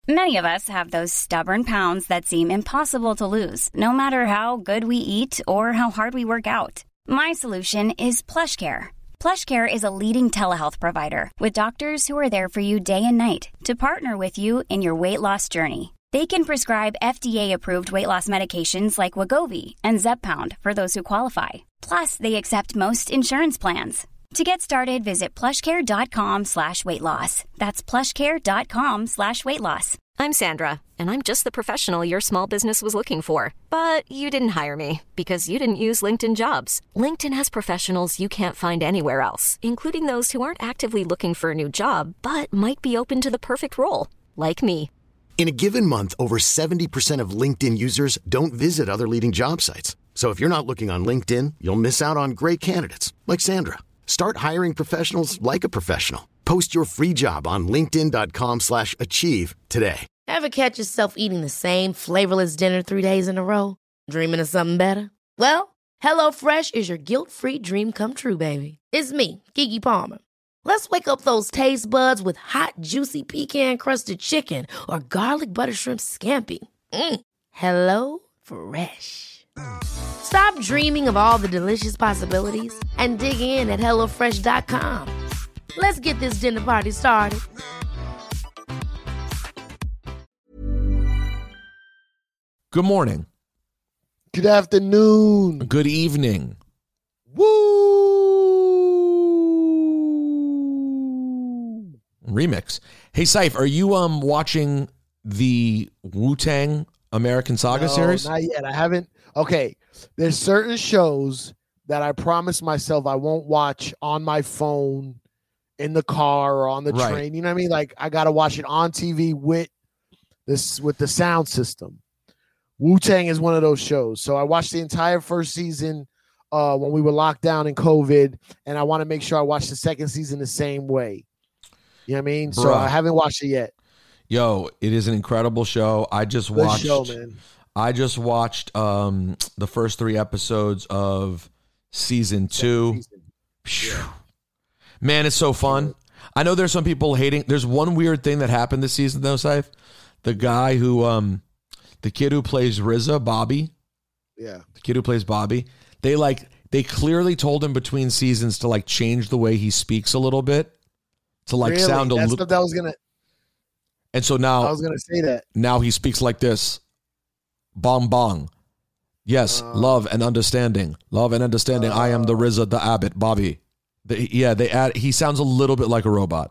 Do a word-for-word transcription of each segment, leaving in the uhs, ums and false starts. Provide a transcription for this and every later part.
Many of us have those stubborn pounds that seem impossible to lose, no matter how good we eat or how hard we work out. My solution is PlushCare. PlushCare is a leading telehealth provider with doctors who are there for you day and night to partner with you in your weight loss journey. They can prescribe F D A-approved weight loss medications like Wegovy and Zepbound for those who qualify. Plus, they accept most insurance plans. To get started, visit plushcare.com slash weight loss. That's plushcare.com slash weight loss. I'm Sandra, and I'm just the professional your small business was looking for. But you didn't hire me because you didn't use LinkedIn Jobs. LinkedIn has professionals you can't find anywhere else, including those who aren't actively looking for a new job, but might be open to the perfect role, like me. In a given month, over seventy percent of LinkedIn users don't visit other leading job sites. So if you're not looking on LinkedIn, you'll miss out on great candidates like Sandra. Start hiring professionals like a professional. Post your free job on linkedin.com slash achieve today. Ever catch yourself eating the same flavorless dinner three days in a row? Dreaming of something better? Well, HelloFresh is your guilt-free dream come true, baby. It's me, Keke Palmer. Let's wake up those taste buds with hot, juicy pecan-crusted chicken or garlic butter shrimp scampi. Mm. Hello Fresh. Stop dreaming of all the delicious possibilities and dig in at hello fresh dot com. Let's get this dinner party started. Good morning. Good afternoon. Good evening. Woo! Remix. Hey, Saif, are you um watching the Wu-Tang American Saga no, series? Not yet. I haven't. Okay, there's certain shows that I promise myself I won't watch on my phone, in the car, or on the Right. train. You know what I mean? Like I gotta watch it on T V with this with the sound system. Wu-Tang is one of those shows. So I watched the entire first season uh, when we were locked down in COVID, and I want to make sure I watch the second season the same way. You know what I mean? So Bruh. I haven't watched it yet. Yo, it is an incredible show. I just Good watched. show, man. I just watched um, the first three episodes of season two. Phew. Man, it's so fun. I know there's some people hating. There's one weird thing that happened this season, though, Saif. The guy who, um, the kid who plays R Z A, Bobby. Yeah. The kid who plays Bobby. They like they clearly told him between seasons to like change the way he speaks a little bit to like Really? sound a That's little. what that was gonna. And so now I was gonna say that. now he speaks like this. Bong bong. Yes, Uh, love and understanding. Love and understanding. I am the R Z A, the Abbott, Bobby. The, yeah, they add. He sounds a little bit like a robot.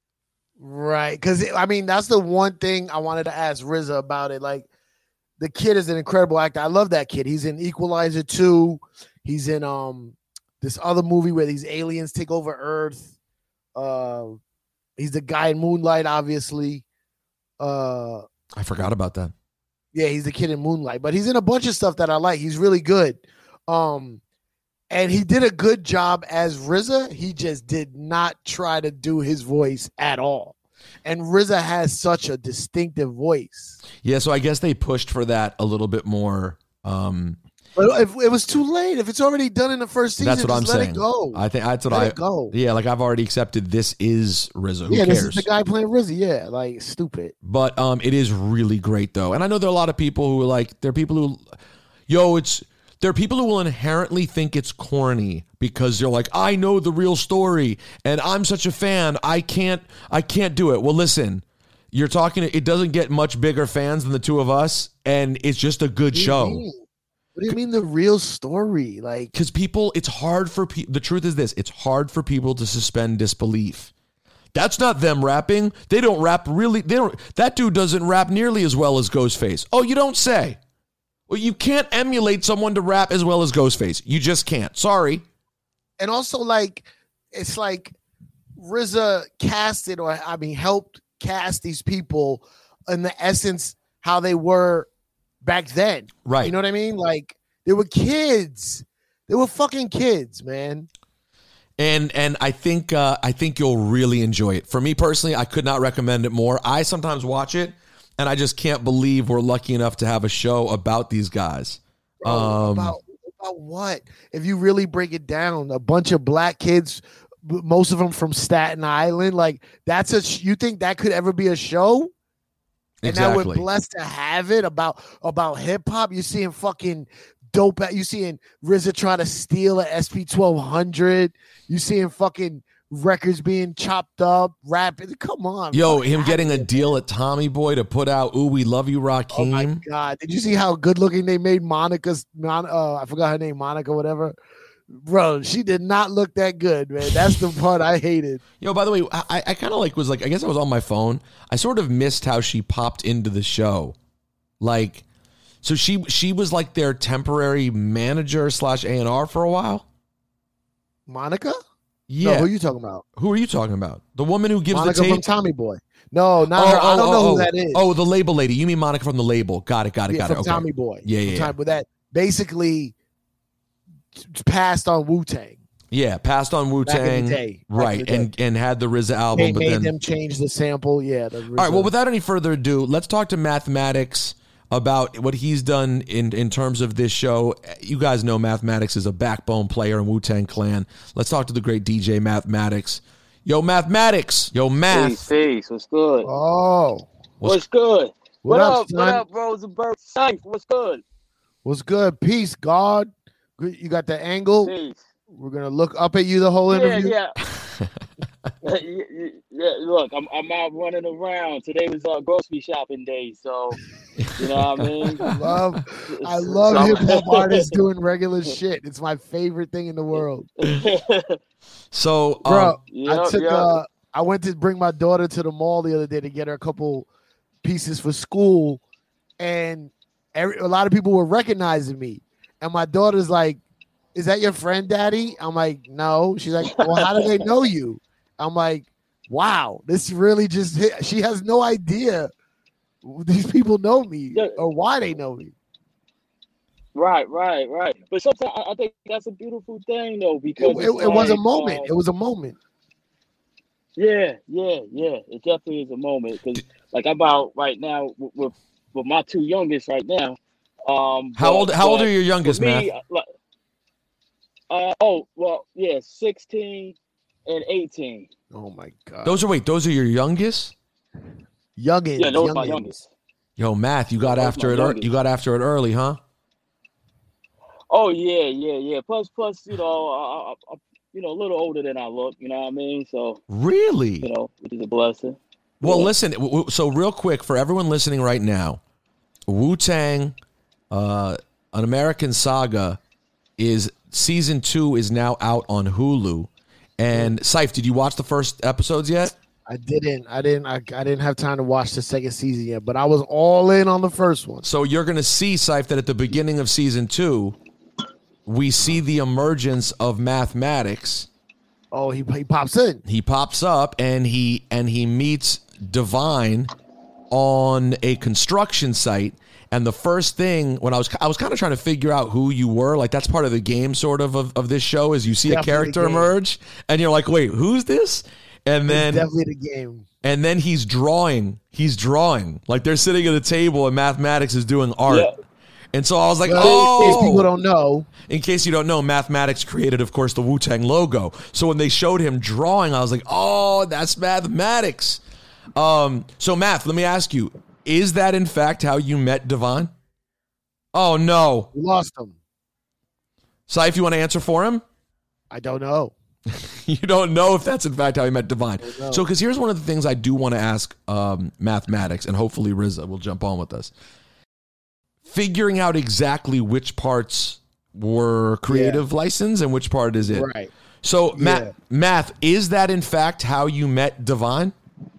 Right, because I mean that's the one thing I wanted to ask R Z A about it. Like, the kid is an incredible actor. I love that kid. He's in Equalizer two. He's in um this other movie where these aliens take over Earth. Uh, he's the guy in Moonlight, obviously. Uh, I forgot about that. yeah, he's the kid in Moonlight, but he's in a bunch of stuff that I like. He's really good. Um, and he did a good job as R Z A. He just did not try to do his voice at all. And R Z A has such a distinctive voice. Yeah, so I guess they pushed for that a little bit more. Um, But if it was too late, if it's already done in the first season, that's what just I'm let saying. it go. I think that's what let I. it go. Yeah, like I've already accepted. This is R Z A. Who yeah, cares? this is the guy playing R Z A. Yeah, like stupid. But um, it is really great though, and I know there are a lot of people who are like, there are people who, yo, it's there are people who will inherently think it's corny because they're like, I know the real story, and I'm such a fan, I can't, I can't do it. Well, listen, you're talking. It doesn't get much bigger fans than the two of us, and it's just a good What do you show. mean? What do you mean the real story? Like, Because people, it's hard for people. The truth is this: it's hard for people to suspend disbelief. That's not them rapping. They don't rap really. They don't. That dude doesn't rap nearly as well as Ghostface. Oh, you don't say. Well, you can't emulate someone to rap as well as Ghostface. You just can't. Sorry. and also like, it's like R Z A casted, or I mean, helped cast these people in the essence how they were back then. Right. You know what I mean? Like, they were kids. They were fucking kids, man. And and I think uh, I think you'll really enjoy it. For me personally, I could not recommend it more. I sometimes watch it, and I just can't believe we're lucky enough to have a show about these guys. Bro, Um, about about what? If you really break it down, a bunch of black kids, b- most of them from Staten Island. Like, that's a. sh- You think that could ever be a show? And now Exactly. we're blessed to have it about about hip hop. You're seeing fucking dope. You seeing R Z A trying to steal an S P twelve hundred. You seeing fucking records being chopped up, rapping. Come on, Yo, fuck, him getting a it, deal man. at Tommy Boy to put out "Ooh, We Love You, Rakim." Oh my god! Did you see how good looking they made Monica's? Mon- uh, I forgot her name, Monica, whatever. Bro, she did not look that good, man. That's the part I hated. Yo, by the way, I, I kind of like was like I guess I was on my phone. I sort of missed how she popped into the show, like, so she she was like their temporary manager slash A and R for a while. Monica? Yeah, No, who are you talking about? who are you talking about? The woman who gives Monica the tape from Tommy Boy. No, not Oh, her. I oh, don't oh, know oh. who that is. Oh, the label lady. You mean Monica from the label? Got it. Got it. yeah, Got from it. Okay. Tommy Boy. Yeah, yeah, From yeah. Tommy Boy. That basically passed on Wu-Tang. Yeah, passed on Wu Back in Tang, the day. Back in right? the And and had the R Z A album, They but made then them change the sample. Yeah. The all right. Well, without any further ado, let's talk to Mathematics about what he's done in in terms of this show. You guys know Mathematics is a backbone player in Wu-Tang Clan. Let's talk to the great D J Mathematics. Yo, Mathematics. Yo, Math. Peace, peace. What's good? Oh, What's good? what What, up, up? What son? up, Rosenberg? Safe. What's good? what's good? Peace, God. Good- You got the angle. Peace. We're gonna look up at you the whole Yeah, interview. yeah. yeah, yeah, yeah. Look, I'm I'm out running around. Today was uh, grocery shopping day, so you know what I mean. I love, I love So- hip hop artists doing regular shit. It's my favorite thing in the world, So, um, bro. I Yep, took. yep. Uh, I went to bring my daughter to the mall the other day to get her a couple pieces for school, and every, a lot of people were recognizing me, and my daughter's like, "Is that your friend, Daddy?" I'm like, "No." She's like, "Well, how do they know you?" I'm like, "Wow, this really just hit." She has no idea these people know me Yeah. or why they know me. Right, right, right. But sometimes I I think that's a beautiful thing, though, It, because it, it's it was a like, moment. um, It was a moment. Yeah, yeah, yeah. It definitely is a moment because, like, I'm out right now with, with with my two youngest right now. Um, how but- old? How old but are your for youngest, Math? me, like, uh, oh, well, yeah, sixteen and eighteen. Oh my god. Those are wait. Those are your youngest. youngins. Yeah, those are my youngins. youngest. Yo, Math, you got Those after my it. ear- youngest. You got after it early, huh? Oh yeah, yeah, yeah. Plus, plus, you know, I, I, I, you know, a little older than I look. You know what I mean? So, Really? you know, which is a blessing. Well, Yeah. listen. w- w- So, real quick for everyone listening right now, Wu Tang, uh, An American Saga, is season two is now out on Hulu. And Saif, did you watch the first episodes yet? I didn't. I didn't. I, I didn't have time to watch the second season yet, but I was all in on the first one. So you're going to see, Saif, that at the beginning of season two, we see the emergence of Mathematics. Oh, he he pops in. He pops up and he and he meets Divine on a construction site. And the first thing when I was I was kind of trying to figure out who you were, like that's part of the game sort of of, of this show is you see Definitely a character the game. emerge and you're like, wait, who's this? And then It's definitely the game. and then he's drawing. He's drawing. Like they're sitting at a table and Mathematics is doing art. Yeah. And so I was like, Well, oh, in case people don't know, in case you don't know, Mathematics created, of course, the Wu-Tang logo. So when they showed him drawing, I was like, oh, that's Mathematics. Um, so, Math, let me ask you, is that in fact how you met Divine? Oh, no. we lost him. Saif, you want to answer for him? I don't know. You don't know if that's in fact how you met Divine. know. So, because here's one of the things I do want to ask um, Mathematics, and hopefully R Z A will jump on with us. Figuring out exactly which parts were creative license and which part is it. Right. So, Yeah. Math, Math, is that in fact how you met Divine?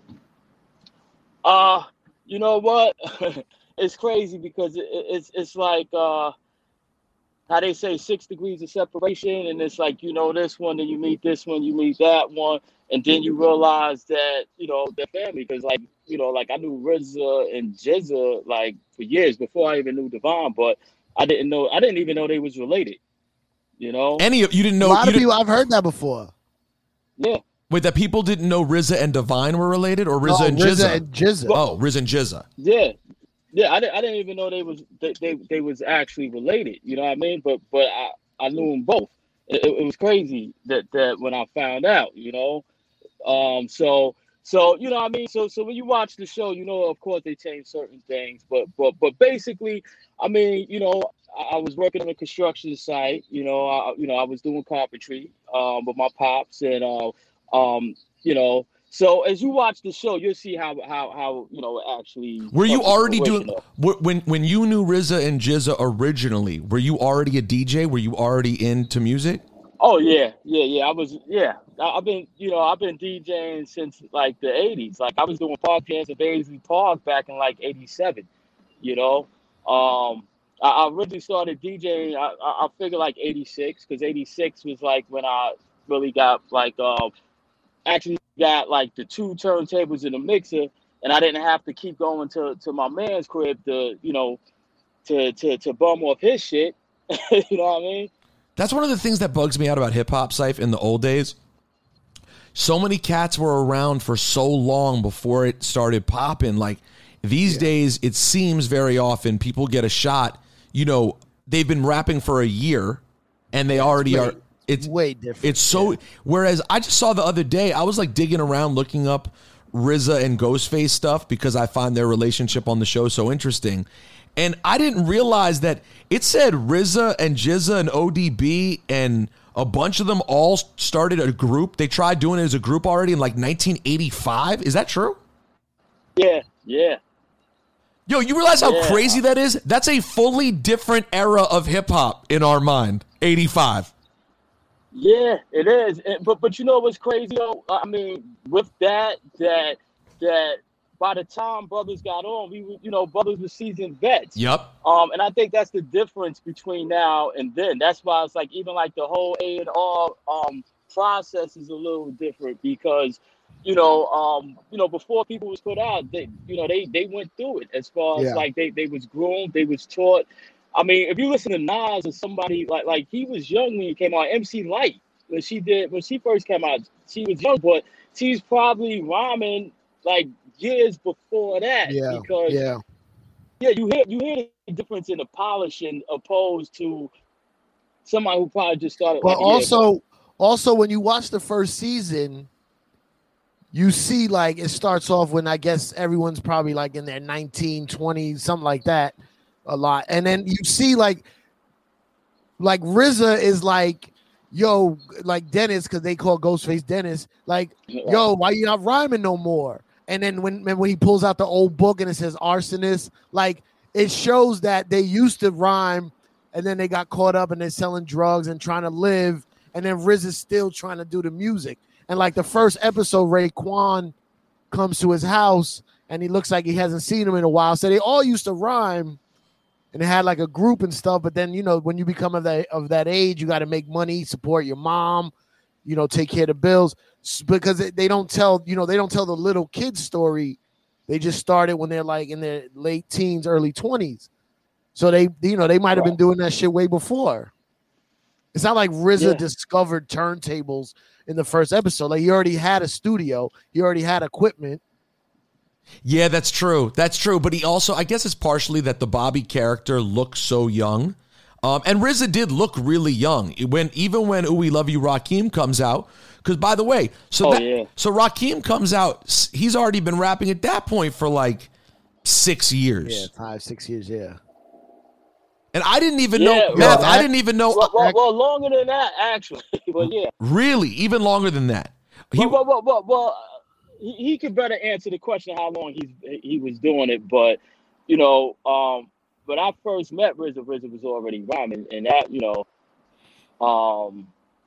Uh, you know what? It's crazy because it, it- it's it's like uh, how they say six degrees of separation, and it's like you know this one, then you meet this one, you meet that one, and then you realize that you know they're family. Because like you know, like I knew R Z A and J Z A like for years before I even knew Devon, but I didn't know I didn't even know they was related. You know? Any of you didn't A know? lot you of didn't- people, I've heard that before. Yeah. wait, that people didn't know R Z A and Divine were related, or R Z A No, and R Z A J Z A? and J Z A. Oh, R Z A and J Z A. Yeah, yeah. I didn't. I didn't even know they was they they, they was actually related. You know what I mean? But but I, I knew them both. It, it, it was crazy that that when I found out. You know, um. So So, you know what I mean? So so when you watch the show, you know, of course they change certain things, but but but basically, I mean, you know, I, I was working on a construction site, you know, I you know, I was doing carpentry um with my pops and uh um, you know, so as you watch the show, you'll see how how how you know it actually Were you comes to already doing fruition. wh- when when you knew R Z A and G Z A originally? Were you already a D J? Were you already into music? Oh yeah, yeah, yeah. I was, yeah. I, I've been, you know, I've been DJing since like the eighties. Like I was doing park jams at Baisley Park back in like eighty-seven. You know, um, I, I really started DJing. I, I, I figure like eighty-six, because eighty-six was like when I really got like, um, actually got like the two turntables in the mixer, and I didn't have to keep going to to my man's crib to, you know, to to to bum off his shit. You know what I mean? That's one of the things that bugs me out about hip hop, Syph, in the old days. So many cats were around for so long before it started popping. Like these yeah. days, it seems very often people get a shot. You know, they've been rapping for a year, and they yeah, already it's way, are. It's way different. It's so. Yeah. Whereas I just saw the other day, I was like digging around looking up R Z A and Ghostface stuff because I find their relationship on the show so interesting. And I didn't realize that it said R Z A and G Z A and O D B and a bunch of them all started a group. They tried doing it as a group already in like nineteen eighty-five. Is that true? Yeah, yeah. Yo, you realize how yeah. crazy that is? That's a fully different era of hip hop in our mind. eighty-five. Yeah, it is. And, but but you know what's crazy though? I mean, with that, that that. By the time brothers got on, we were, you know, brothers were seasoned vets. Yep. Um, and I think that's the difference between now and then. That's why it's like even like the whole A and R um process is a little different because, you know, um, you know, before people was put out, they, you know, they they went through it as far as yeah. like they they was groomed, they was taught. I mean, if you listen to Nas or somebody like like he was young when he came out. M C Lyte, when she did when she first came out, she was young, but she's probably rhyming like years before that, yeah, because yeah, yeah, you hear you hear the difference in the polishing opposed to somebody who probably just started. But like also, also when you watch the first season, you see like it starts off when I guess everyone's probably like in their nineteen, twenty, something like that, a lot, and then you see like like R Z A is like, yo, like Dennis, because they call Ghostface Dennis, like, yo, why you not rhyming no more? And then when, when he pulls out the old book and it says arsonist, like it shows that they used to rhyme and then they got caught up and they're selling drugs and trying to live. And then Riz is still trying to do the music. And like the first episode, Raekwon comes to his house and he looks like he hasn't seen him in a while. So they all used to rhyme and they had like a group and stuff. But then, you know, when you become of that, of that age, you got to make money, support your mom, you know, take care of the bills. Because they don't tell, you know, they don't tell the little kid story. They just started when they're like in their late teens, early twenties. So they, you know, they might have been doing that shit way before. It's not like R Z A yeah. discovered turntables in the first episode. Like he already had a studio. He already had equipment. Yeah, that's true. That's true. But he also, I guess it's partially that the Bobby character looks so young. Um, and R Z A did look really young. When Even when Ooh We Love You, Rakim comes out. Because, by the way, so oh, that, yeah. so Rakim comes out, he's already been rapping at that point for like six years. Yeah, five, six years, yeah. And I didn't even yeah, know, well, Math, that, I didn't even know. Well, well, well, longer than that, actually. But yeah. Really? Even longer than that? He, well, well, well, well, well he, he could better answer the question how long he's, he was doing it. But, you know, um, when I first met R Z A, R Z A was already rhyming. And that, you know, um,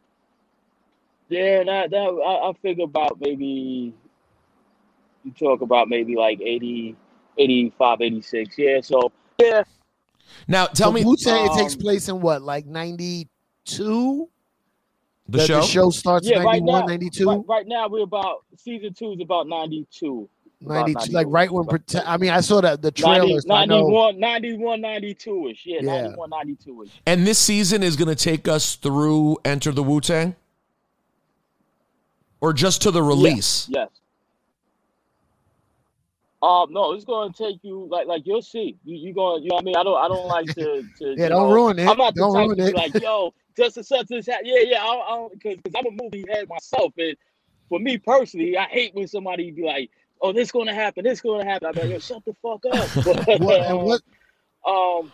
yeah, that, that I, I figure about maybe, you talk about maybe like eighty, eighty-five, eighty-six. Yeah, so, yeah. Now, tell so me. Wu-Tang, um, it takes place in what, like ninety-two? The the, show? The show starts yeah, ninety-one, right now, ninety-two? Right, right now, we're about, season two is about ninety-two. ninety-two, about like right when, about, I mean, I saw that the trailers. ninety, ninety-one, ninety-one, ninety-two-ish. Yeah, yeah. ninety-one, ninety-two-ish. And this season is going to take us through Enter the Wu-Tang? Or just to the release? Yes. yes. Um, no, it's going to take you like like you'll see. You you going you know what I mean? I don't I don't like to, to yeah. Don't know, ruin it. I'm not don't the type ruin to it. be like yo just a such this yeah yeah I don't because because I'm a movie head myself and for me personally, I hate when somebody be like, "Oh, this going to happen. This going to happen." I'm like, "Yo, shut the fuck up." But, What, and um, what um,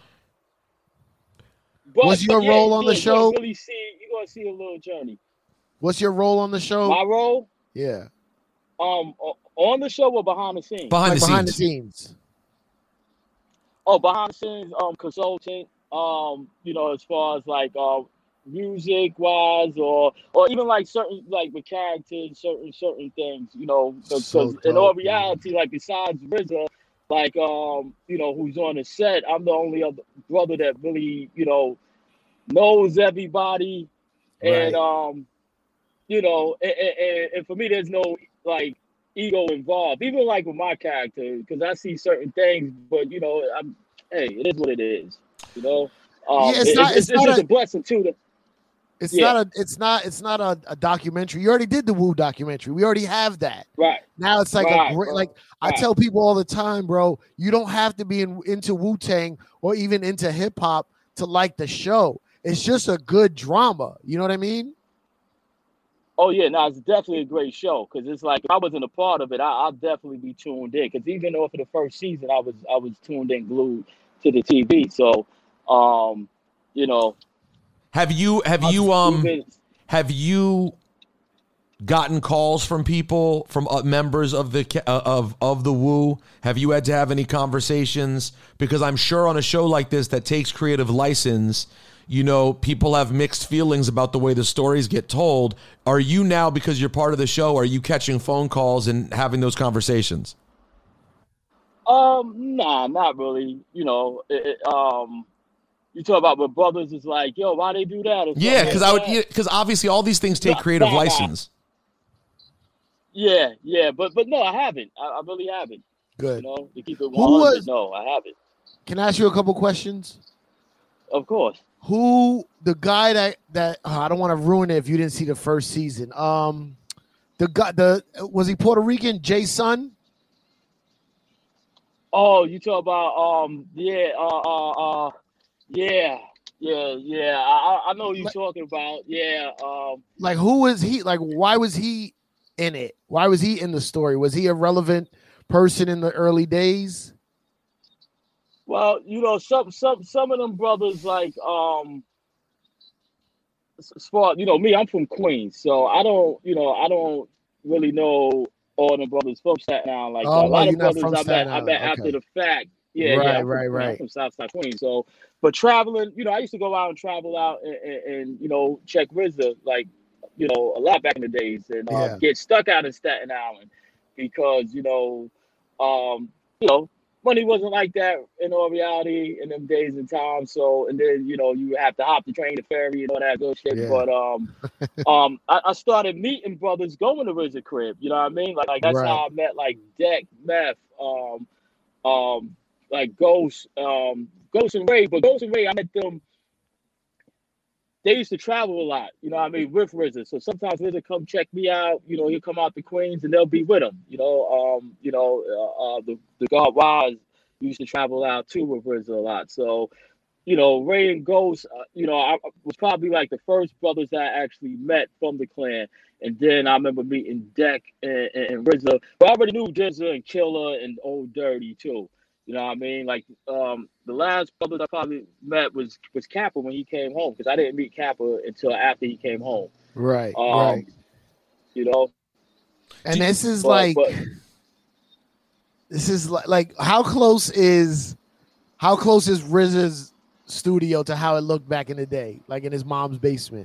but, what's your but yeah, role on yeah, the show? You're gonna really see, you're gonna see a little journey. What's your role on the show? My role, yeah, um, o- on the show or behind the scenes? Behind like the behind scenes. the scenes. Oh, behind the scenes, um, consultant. Um, you know, as far as like uh, music wise, or or even like certain like with characters, certain certain things. You know, because So in all dope, man. reality, like besides R Z A, like um, you know, who's on the set, I'm the only other brother that really, you know, knows everybody, and Right. um, you know, and, and, and for me, there's no like ego involved, even like with my character, because I see certain things, but you know, I'm hey, it is what it is, you know. Um, Yeah, it's it- not- it's, it's it's not just a- a blessing too. To, It's Yeah. not a. It's not. It's not a, a documentary. You already did the Wu documentary. We already have that. right, Now it's like Right, a great. bro. Like I Right. tell people all the time, bro. You don't have to be in, into Wu Tang or even into hip hop to like the show. It's just a good drama. You know what I mean? Oh yeah, no, it's definitely a great show because it's like if I wasn't a part of it, I, I'll definitely be tuned in. Because even though for the first season, I was I was tuned in, glued to the T V. So, um, you know, Have you have you um even, have you gotten calls from people from uh, members of the ca- uh, of of the Wu? Have you had to have any conversations? Because I'm sure on a show like this that takes creative license, you know, people have mixed feelings about the way the stories get told. Are you now, because you're part of the show, are you catching phone calls and having those conversations? um, nah, not really. You know, it, it, um. You talk about what brothers is like, yo, why they do that? or something Yeah, because like I would that. because obviously all these things take Nah, creative nah, nah. license. Yeah, yeah, but but no, I haven't. I, I really haven't. You Good. know, to keep it Who one hundred, was- no, I haven't. Can I ask you a couple questions? Of course. Who the guy that that oh, I don't want to ruin it if you didn't see the first season. Um, the guy the was he Puerto Rican? Jay Sun. Oh, you talk about um, yeah, uh, uh, uh yeah, yeah, yeah. I I I know what you're Like- talking about. Yeah, um, Like who was he? Like why was he in it? Why was he in the story? Was he a relevant person in the early days? well, you know, some some some of them brothers like um, as as far you know me, I'm from Queens, so I don't, you know, I don't really know all the brothers from Staten Island like that. Oh, A lot you're of not brothers from I met Staten I met Island, after okay. the fact. Yeah, Right, yeah, I'm from, right, Queens. I'm right. from Southside Queens. So, but traveling, you know, I used to go out and travel out and, and, and you know check R Z A like you know a lot back in the days and uh, Yeah. get stuck out in Staten Island because you know um, you know money wasn't like that in all reality in them days and times. So and then you know you have to hop the train, the ferry, and all that good shit. Yeah. But um, um, I, I started meeting brothers going to R Z A crib. You know what I mean? Like, like that's Right. how I met like Deck, Meth, um, um, like Ghost, um, Ghost and Ray. But Ghost and Ray, I met them. They used to travel a lot, you know what I mean, with R Z A. So sometimes R Z A come check me out, you know, he'll come out to Queens and they'll be with him. You know, um, you know, uh, uh the, the God Wise used to travel out too with R Z A a lot. So, you know, Ray and Ghost, uh, you know, I I was probably like the first brothers that I actually met from the clan. And then I remember meeting Deck and, and, and R Z A. But I already knew R Z A and Killer and Old Dirty too. You know what I mean? Like um, the last brother I probably met was was Kappa when he came home because I didn't meet Kappa until after he came home. Right, Um, right. You know, And this is but, like but this is like, like how close is how close is R Z A's studio to how it looked back in the day, like in his mom's basement,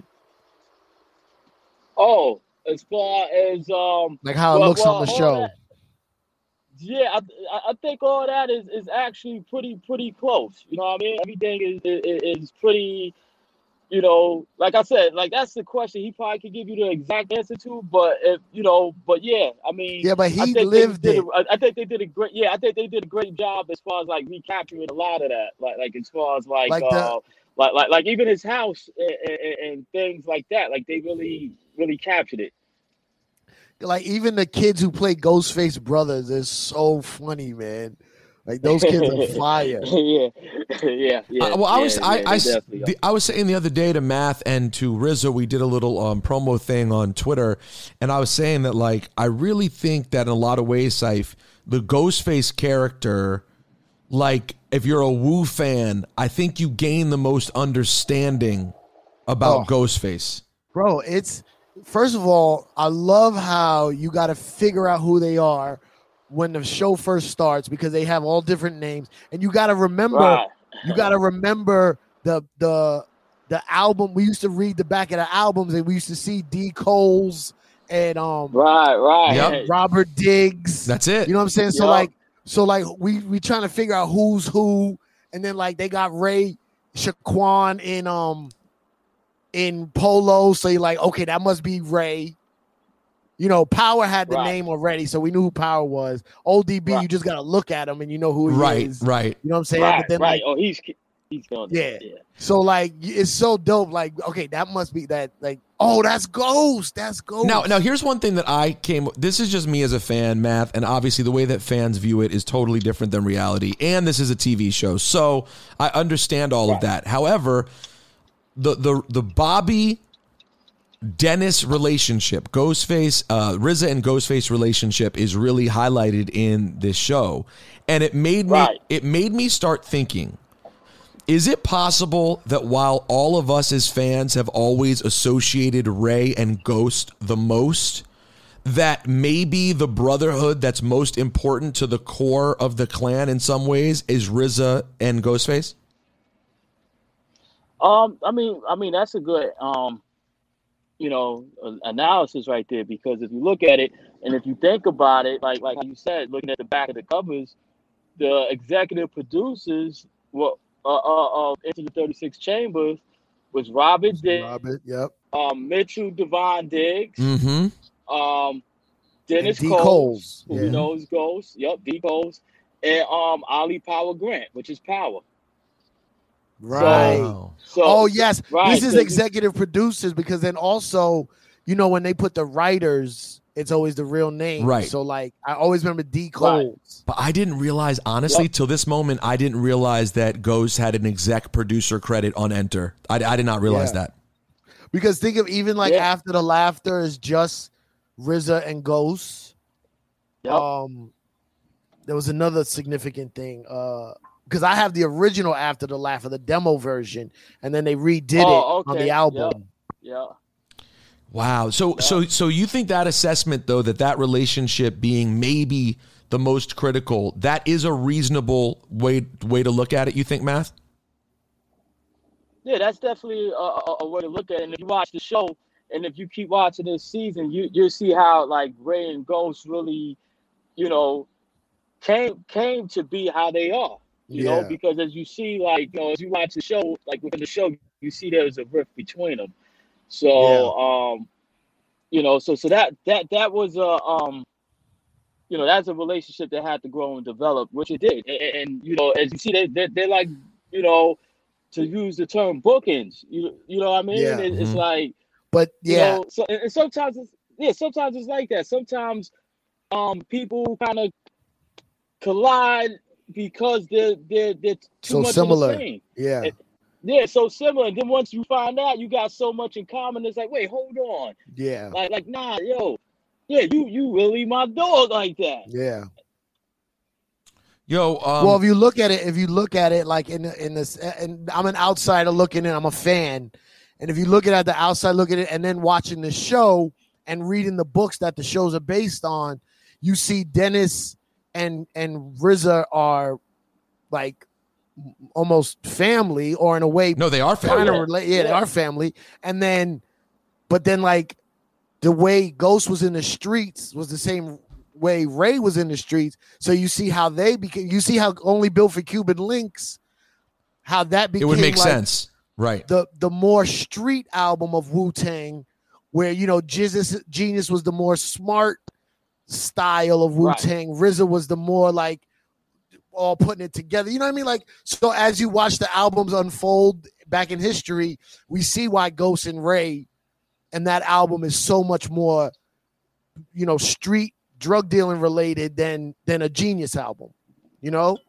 oh, as far as um, like how it well, looks well, on the all show. that- yeah, I, I- I think all that is, is actually pretty pretty close. You know what I mean? Everything is, is is pretty. You know, like I said, like that's the question he probably could give you the exact answer to. But if you know, but yeah, I mean, Yeah, but I he think they lived did it. a- I I think they did a great. Yeah, I think they did a great job as far as like recapturing a lot of that. Like like as far as like Like the- uh like like like even his house and, and, and things like that. Like they really really captured it. Like even the kids who play Ghostface Brothers is so funny, man. Like those kids are fire. yeah, yeah, yeah. Uh, well, I yeah, was I yeah, I, the, I was saying the other day to Math and to R Z A, we did a little um, promo thing on Twitter, and I was saying that like I really think that in a lot of ways, Saif, the Ghostface character, like if you're a Wu fan, I think you gain the most understanding about oh. Ghostface. Bro, it's first of all, I love how you got to figure out who they are when the show first starts because they have all different names, and you got to remember, right. you got to remember the the the album. We used to read the back of the albums, and we used to see D. Coles and um, right, right, yep. Robert Diggs. That's it. You know what I'm saying? So yep. like, so like we we trying to figure out who's who, and then like they got Ray Shaquan in um in Polo, so you're like, okay, that must be Ray. You know, Power had the right. name already, so we knew who Power was. O D B, right. you just got to look at him and you know who he right, is. Right, right. You know what I'm saying? Right, but then, right. Like, oh, he's he's going. Yeah. yeah. So like, it's so dope. Like, okay, that must be that. Like, oh, that's Ghost. That's Ghost. Now, now here's one thing that I came. This is just me as a fan, Math, and obviously the way that fans view it is totally different than reality. And this is a T V show, so I understand all right. of that. However, the the the Bobby Dennis relationship, Ghostface, uh, R Z A and Ghostface relationship is really highlighted in this show, and it made me right. it made me start thinking: is it possible that while all of us as fans have always associated Ray and Ghost the most, that maybe the brotherhood that's most important to the core of the clan in some ways is R Z A and Ghostface? Um, I mean, I mean that's a good um. you know, analysis right there, because if you look at it and if you think about it, like like you said, looking at the back of the covers, the executive producers were uh, uh, of Into the thirty-six Chambers was Robert Diggs, Robert, yep, um, Mitchell Devon Diggs, mm-hmm. um, Dennis D. Coles, Coles, who yeah. we know is Ghost, yep, D. Coles, and um, Ali Power Grant, which is Power. Right. So, so, oh yes, right. this is so, executive producers, because then also, you know, when they put the writers, it's always the real name. Right. So like, I always remember D. Coles. Right. But I didn't realize, honestly, yep. till this moment, I didn't realize that Ghost had an exec producer credit on Enter. I, I did not realize yeah. that. Because think of even like yeah. After the Laughter is just R Z A and Ghost. Yep. Um, there was another significant thing. Uh. Because I have the original After the Laughter, the demo version, and then they redid oh, it okay. on the album. Yeah. yeah. Wow. So, yeah. so, so you think that assessment, though, that that relationship being maybe the most critical, that is a reasonable way way to look at it? You think, Math? Yeah, that's definitely a, a, a way to look at it. And if you watch the show, and if you keep watching this season, you you'll see how like Ray and Ghost really, you know, came came to be how they are. You yeah. know, because as you see, like, you know, as you watch the show, like within the show, you see there's a rift between them. So, yeah. um, you know, so so that that that was a um, you know, that's a relationship that had to grow and develop, which it did. And, and you know, as you see, they they're, they're like, you know, to use the term bookends. You you know what I mean? Yeah. It, it's Mm-hmm. like, but yeah, you know, so and sometimes it's yeah, sometimes it's like that. Sometimes, um, people kind of collide. Because they're they're they're too so much similar. of the same. Yeah. And, yeah, so similar. And then once you find out you got so much in common, it's like, wait, hold on. Yeah. Like like nah, yo, yeah, you you really my dog like that. Yeah. Yo, um, well, if you look at it, if you look at it like in in this, and I'm an outsider looking in, I'm a fan, and if you look at the outside, look at it, and then watching the show and reading the books that the shows are based on, you see Dennis and and R Z A are like almost family, or in a way, no, they are family. Kind of relate, yeah, yeah, they are family. And then, but then like the way Ghost was in the streets was the same way Ray was in the streets. So you see how they became. You see how Only Built for Cuban Links, how that became. It would make like sense, right? The the more street album of Wu-Tang, where you know Jesus Genius was the more smart style of Wu-Tang. Right. R Z A was the more like all putting it together. You know what I mean? Like, so as you watch the albums unfold back in history, we see why Ghost and Ray and that album is so much more, you know, street drug dealing related than than a Genius album. You know?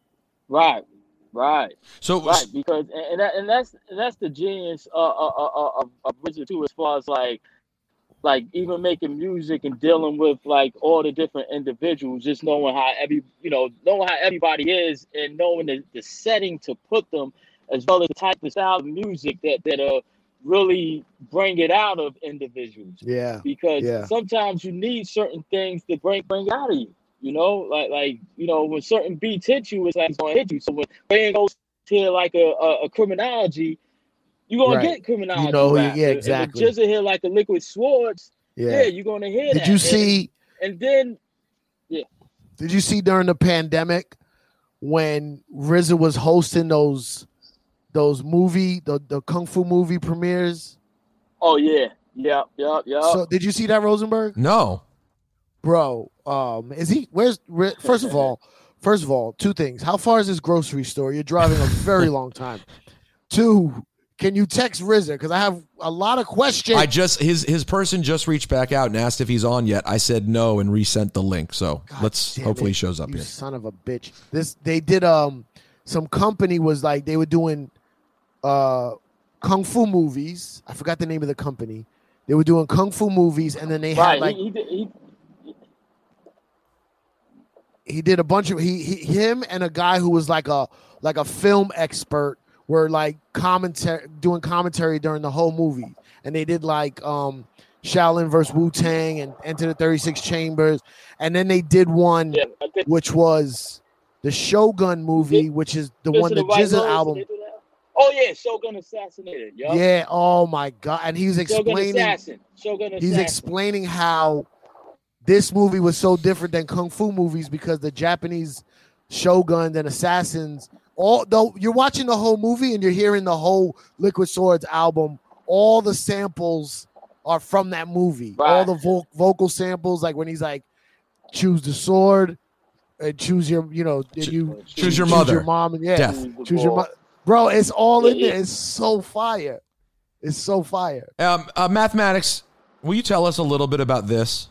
Right, right, So right. Because and that, and that's and that's the genius uh, uh, uh, uh, of of Richard too, as far as like like even making music and dealing with like all the different individuals, just knowing how every you know knowing how everybody is and knowing the, the setting to put them, as well as the type of style of music that that uh really bring it out of individuals. Yeah, Because yeah, sometimes you need certain things to bring bring it out of you. You know, like like you know when certain beats hit you, it's like it's gonna hit you. So when Wayne goes to like a, a, a criminology, you're gonna right. get criminology You know, rap. yeah, And exactly. when Jizza hear like a Liquid Swords, yeah, Yeah. you're gonna hear Did that. you And- see? And, then yeah, Did you see during the pandemic when R Z A was hosting those those movie the the kung fu movie premieres? oh yeah, yeah, yeah, yeah. So did you see that, Rosenberg? no. Bro, um, is he? Where's? Ri- First of all, first of all, two things. How far is this grocery store? You're driving a very long time. Two, can you text R Z A? Because I have a lot of questions. I just his his person just reached back out and asked if he's on yet. I said no and resent the link. So God let's damn hopefully it, he shows up you here. son of a bitch. This they did um some company was like they were doing uh kung fu movies. I forgot the name of the company. They were doing kung fu movies and then they had right. like he, he, did- he, he did a bunch of he, he him and a guy who was like a like a film expert were like commentary doing commentary during the whole movie. And they did like um Shaolin versus Wu-Tang and Enter the thirty-six Chambers. And then they did one yeah, I think which was the Shogun movie, which is the Fist one of the White Jizza Lotus, album. they do that? Oh yeah, Shogun Assassinated. Yup. Yeah, oh my god. And he's Shogun explaining Assassin. Shogun Assassin. he's explaining how this movie was so different than kung fu movies because the Japanese shoguns and assassins, all though you're watching the whole movie and you're hearing the whole Liquid Swords album, all the samples are from that movie. All Right. the vo- vocal samples, like when he's like, choose the sword and choose your, you know, and you Choose your mother. your mom, and yeah, Death. choose your mother. Bro, it's all in Yeah, there. yeah. It's so fire. It's so fire. Um, uh, mathematics. Will you tell us a little bit about this?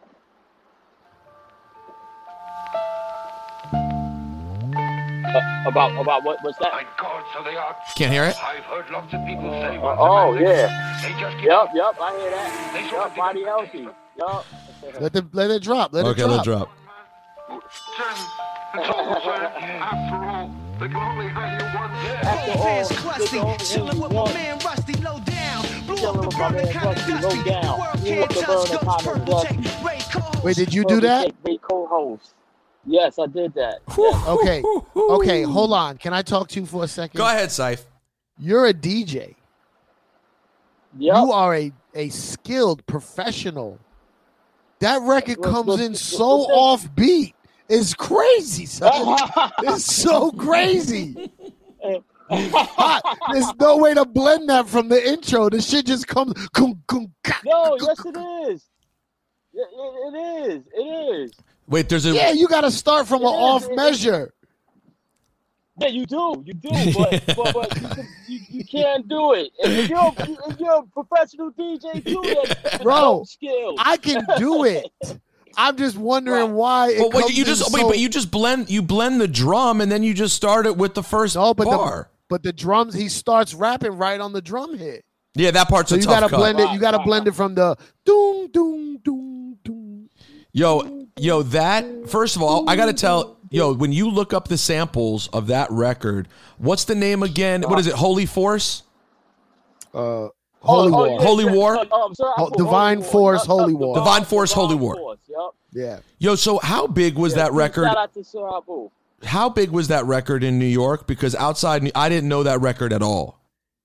Uh, about about what what's that? My God, so they are. Can't hear it. I've heard lots of people say. once Oh, a man lives, yeah. They just keep Yep, yep, I hear that. They sort Yup, of body think- healthy. Yup. Let the let it drop. Let Okay, it let's drop. Turn drop. and told turn. After all, they can only hang you one day. After all, Fans this crusty, only chilling with one- my man Rusty low down. Blew Chillin' up the with my burner man kinda Rusty, low dusty. down. World Blew can't up the touch burner ghost, kinda purple dusty. tape, Ray co-host. Wait, did you do that? They co-host. Yes, I did that. Okay. Okay, hold on. Can I talk to you for a second? Go ahead, Syph. You're a D J. Yep. You are a, a skilled professional. That record Let's- comes let's- in let's- so let's- offbeat. It's crazy, son. It's so crazy. Ah, There's no way to blend that from the intro. The shit just comes. Kum, kum, ka, No, ka, yes ka. it is. It, it, it is. It is. Wait, there's a Yeah, you got to start from an It is, off it is. measure. Yeah, you do. You do. But, but, but you, can, you, you can't do it. If you're, if you're a professional D J, too, that's Bro, skill. I can do it. I'm just wondering why it But wait, comes you in just wait, so- but you just blend you blend the drum and then you just start it with the first No, but bar. the but the drums, he starts rapping right on the drum hit. yeah, that part's So a you tough gotta cut. blend it. You gotta Right, blend it from the doom doom doom doom. Yo, yo, that first of all, I gotta tell, yo, when you look up the samples of that record, what's the name again? What is it? Holy Force? Uh, Holy Oh, War. yeah, Holy yeah, War? uh, um, sorry, I Ho- put Divine Holy Force, Yup, Holy yup, War. Divine Force, Divine Holy War. Force, yup. Yeah. Yo, so how big was that Yeah, record? Shout out to Sir Abu. How big was that record in New York? Because outside, I didn't know that record at all.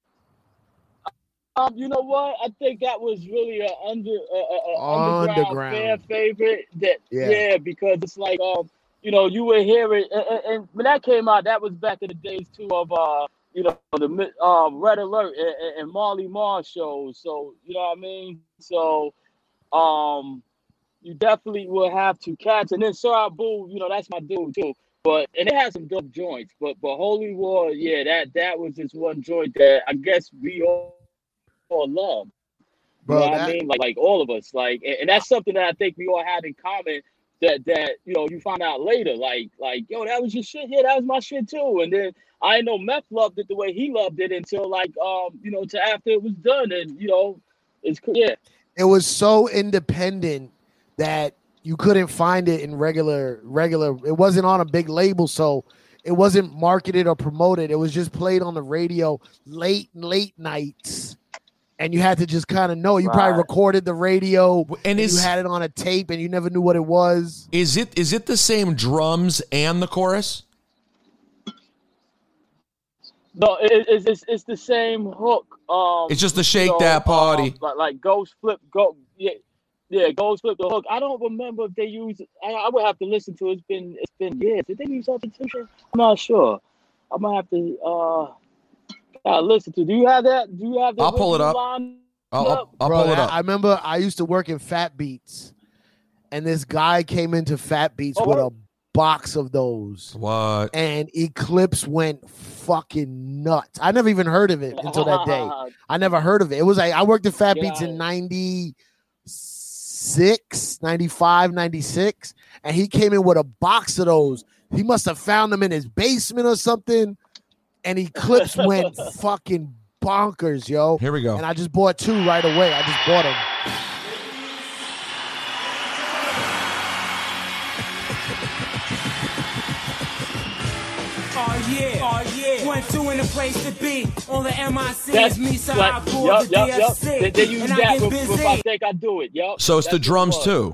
Um, you know what? I think that was really a under uh, uh, underground, Underground. fan favorite. That Yeah. yeah. because it's like um, you know, you would hear it, and, and, and when that came out, that was back in the days too of uh, you know, the um Red Alert and, and- and Marley Marl shows. So you know what I mean. So um, you definitely will have to catch. And then Sir Abu, you know, that's my dude too. But and it has some dope joints. But but Holy War, yeah, that that was just one joint that I guess we all. all love. Bro, you know what that- I mean? Like like all of us. Like and, and that's something that I think we all had in common that that you know you find out later, like like yo, that was your shit. Yeah, that was my shit too. And then I didn't know Meth loved it the way he loved it until like um you know to after it was done, and you know it's yeah. It was so independent that you couldn't find it in regular regular. It wasn't on a big label, so it wasn't marketed or promoted. It was just played on the radio late late nights. And you had to just kind of know. You Right. probably recorded the radio, And and is- you had it on a tape, and you never knew what it was. Is it is it the same drums and the chorus? No, it, it's it's it's the same hook. Um, It's just the you shake know, that party. um, like like Ghost Flip go yeah yeah Ghost Flip the hook. I don't remember if they use. I, I would have to listen to it. It's been it's been years. Did they use substitution? I'm not sure. I might have to uh gotta listen to. Do you have that? Do you have that? I'll pull it up. line I'll, I'll, I'll Bro, pull it I, up. I remember I used to work in Fat Beats, and this guy came into Fat Beats Oh, with what? a box of those, What? and Eclipse went fucking nuts. I never even heard of it until that day. I never heard of it. It was like I worked at Fat Yeah. Beats in ninety-six, ninety-five, ninety-six, and he came in with a box of those. He must have found them in his basement or something, and Eclipse went fucking bonkers, yo. Here we go. And I just bought two right away. I just bought them. Oh yeah, oh yeah. One, two in the place to be. On the M I C That's is me, so like, I pull yup, the yup, D yup. F C. They, they use and I that get with, busy. with I think I do it. Yup. So it's the That's what it drums was. too.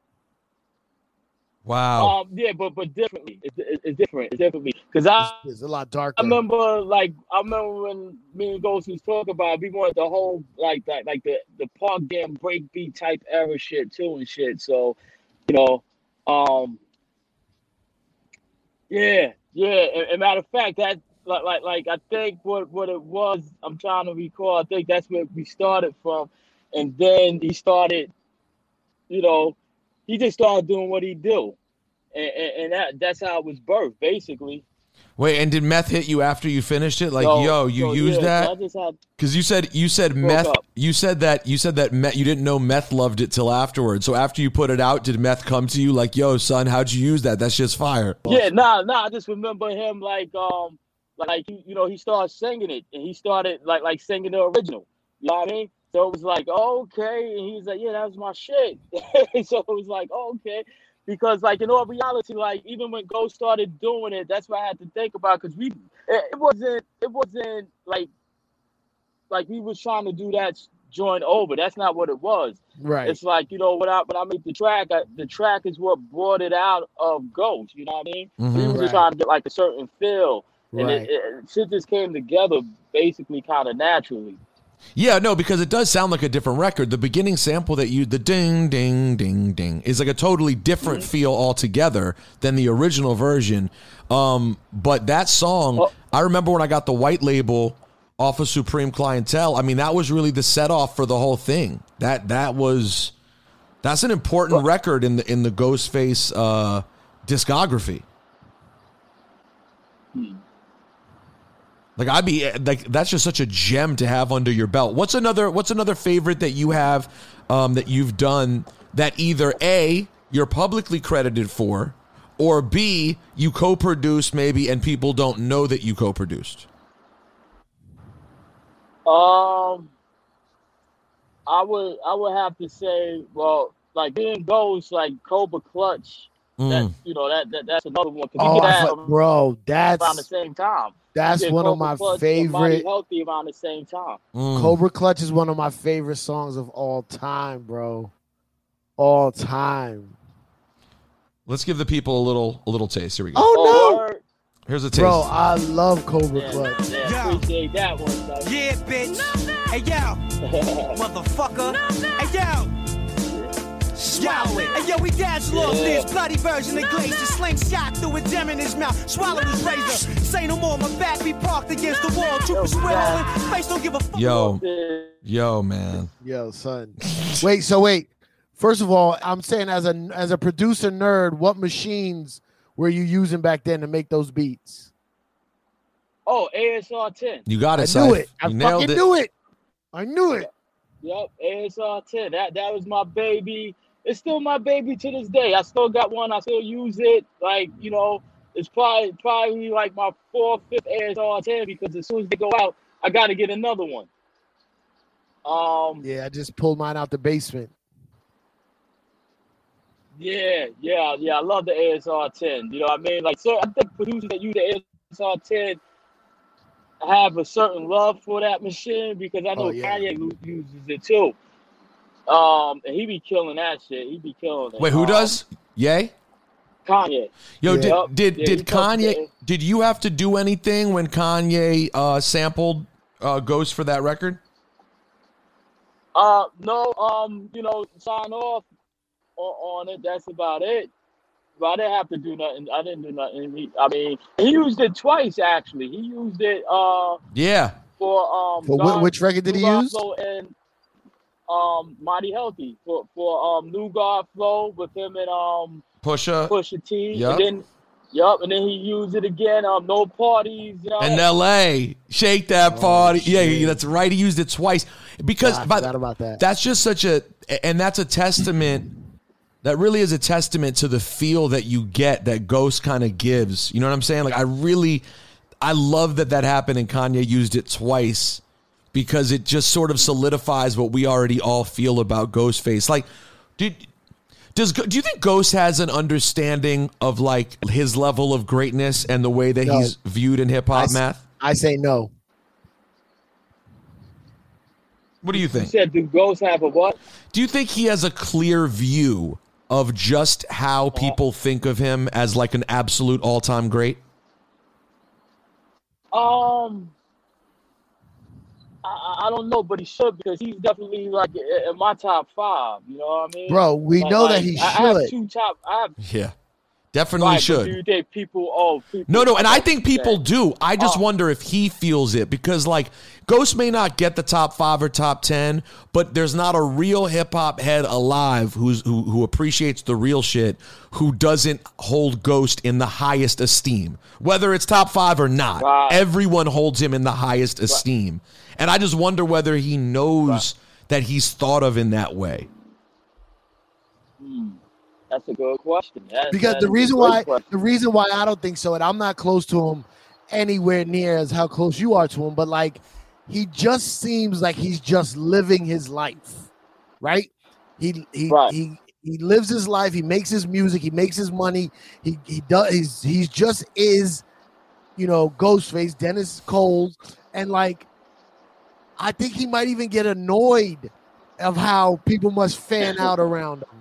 Wow. Um, yeah, but but differently. It's, it's, it's different. It's differently because I It's, it's a lot darker. I remember like I remember when me and Ghost was talking about it, we wanted the whole like that like the the Park Jam breakbeat type era shit too and shit. So you know, um, yeah, yeah. And, and matter of fact, that like like like I think what what it was. I'm trying to recall. I think that's where we started from, and then he started, you know. He just started doing what he do, and, and, and that that's how it was birthed, basically. Wait, and did Meth hit you after you finished it? Like, So- yo, you so, used yeah, so I that? just had Because you said you said Broke Meth. up. You said that you said that Meth. You didn't know Meth loved it till afterwards. So after you put it out, did Meth come to you like, yo, son, how'd you use that? That's just fire. yeah, nah, nah. I just remember him like um like he, you know he started singing it, and he started like like singing the original. You know what I mean? So it was like okay, and he's like, yeah, that was my shit. So it was like okay. Because, like, in all reality, like, even when Ghost started doing it, that's what I had to think about. Because we, it, it wasn't, it wasn't like, like we was trying to do that joint over. That's not what it was. Right. It's like, you know, when I when I made the track, I, the track is what brought it out of Ghost. You know what I mean? Mhm. We were Right. just trying to get like a certain feel, and Right. it, it, shit just came together basically kind of naturally. Yeah, no, because it does sound like a different record. The beginning sample that you, the ding, ding, ding, ding, is like a totally different feel altogether than the original version. Um, but that song, Oh. I remember when I got the white label off of Supreme Clientele. I mean, that was really the set off for the whole thing. That that was that's an important record in the in the Ghostface uh, discography. Like I'd be like that's just such a gem to have under your belt. What's another what's another favorite that you have um, that you've done that either A, you're publicly credited for, or B, you co-produced maybe and people don't know that you co-produced? Um, I would I would have to say, well, like being Ghost, like Cobra Clutch. That Mm. you know that, that that's another one. 'Cause we Oh, did I that thought- bro, around the that's same time. that's We did one of Cobra my Clutch and Mighty favorite. Healthy around the same time. Mm. Cobra Clutch is one of my favorite songs of all time, bro. All time. Let's give the people a little a little taste. Here we go. Oh no, word? Here's a taste. bro, I love Cobra Yeah, Clutch. yeah, Yeah. appreciate that one. Son. Yeah, bitch. Hey, yo, motherfucker. Hey, yo. Swallow it. Hey, yo, we dash off Yeah. this bloody version of Glaze. The slingshot through a gem in his mouth. Swallow his razor. Say no more. My back be parked against the wall. Trooper square all in. Face don't give a fuck. Yo, Yeah. yo, man. Yo, son. Wait, so wait. First of all, I'm saying as a as a producer nerd, what machines were you using back then to make those beats? Oh, A S R ten. You got I it, knew Syph. it. I You nailed fucking it. knew it. I knew it. Yep, A S R ten. That that was my baby. it's still my baby to this day. I still got one. I still use it. Like, you know, it's probably probably like my fourth, fifth A S R ten because as soon as they go out, I got to get another one. Um, yeah, I just pulled mine out the basement. Yeah, yeah, yeah. I love the A S R ten. You know what I mean? Like, so I think producers that use the A S R ten have a certain love for that machine because I know Oh, yeah. Kanye uses it too. Um, and he be killing that shit. He be killing it. Wait, who um, does? Yay? Kanye. Yo, Yeah. did Yup. did Yeah, did he talks Kanye? to- Did you have to do anything when Kanye uh, sampled uh, Ghost for that record? Uh, no, um, you know, sign off on, on it. That's about it. But I didn't have to do nothing. I didn't do nothing. He, I mean, he used it twice actually. He used it uh Yeah. for um. For God- wh- which record did he New God use? Flow and um, Mighty Healthy for for um New God Flow with him and um Pusha Pusha T. Yup. And then, yup, and then he used it again. Um, No Parties. You know, in L A. Shake that Oh, party. Yeah, shit. that's right. He used it twice because I but forgot about that. that's just such a and that's a testament. That really is a testament to the feel that you get that Ghost kind of gives. You know what I'm saying? Like I really, I love that that happened and Kanye used it twice because it just sort of solidifies what we already all feel about Ghostface. Like, did does do you think Ghost has an understanding of like his level of greatness and the way that No. he's viewed in hip I hop, s- Math? I say no. What do you You think? said, do ghosts have a what? Do you think he has a clear view of just how people think of him as like an absolute all-time great? Um, I- I, I don't know, but he should because he's definitely like in in my top five. You know what I mean, Bro, we Like- know like, that he I, I have should. two top. I have Yeah. Definitely right, but should. Do you think people? Oh, people, No, no, and I like think you people said. do. I just Oh. wonder if he feels it because, like, Ghost may not get the top five or top ten, but there's not a real hip hop head alive who's who who appreciates the real shit who doesn't hold Ghost in the highest esteem, whether it's top five or not. Right. Everyone holds him in the highest esteem, and I just wonder whether he knows that he's thought of in that way. That's a good question. That- Because that the is a reason great why question. the reason why I don't think so, and I'm not close to him anywhere near as how close you are to him, but like he just seems like he's just living his life, right? He he Right. he he lives his life. He makes his music. He makes his money. He he does. He's he's just is, you know, Ghostface, Dennis Cole, and like I think he might even get annoyed of how people must fan out around him.